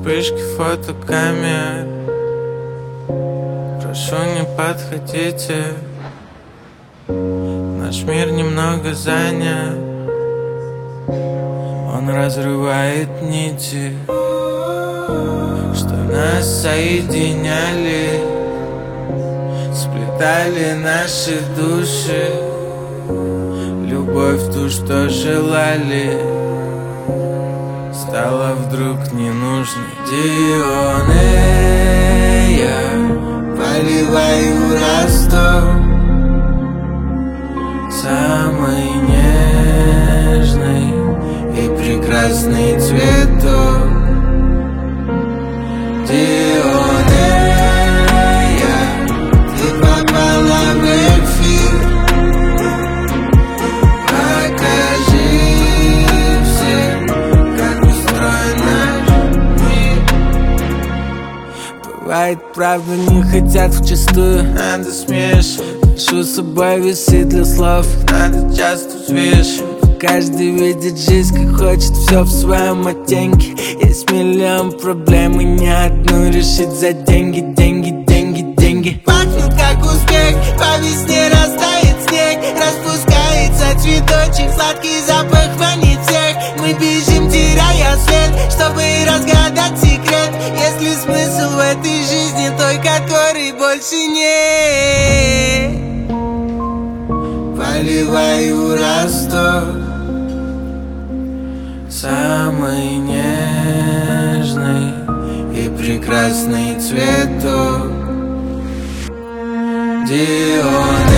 вспышки фотокамер. Прошу, не подходите, наш мир немного занят. Он разрывает нити, что нас соединяли, сплетали наши души. Любовь ту, что желали, стала вдруг ненужной. Дионе, я поливаю Ростов самый нежный и прекрасный цветок. Дионе, ты попала в эфир. Покажи всем, как устроен наш мир. Бывает, правда, не хотят вчистую, надо смешивать. Пишу с собой весы для слов, надо часто взвешивать. Каждый видит жизнь, как хочет, все в своем оттенке. Есть миллион проблем и ни одну решить за деньги, деньги, деньги, деньги. Пахнет как успех, по весне растает снег, распускается цветочек, сладкий запах манит всех. Мы бежим, теряя след, чтобы разгадать секрет. Есть ли смысл в этой жизни, той, которой больше нет? Поливаю Ростов самый нежный и прекрасный цветок. Дионе.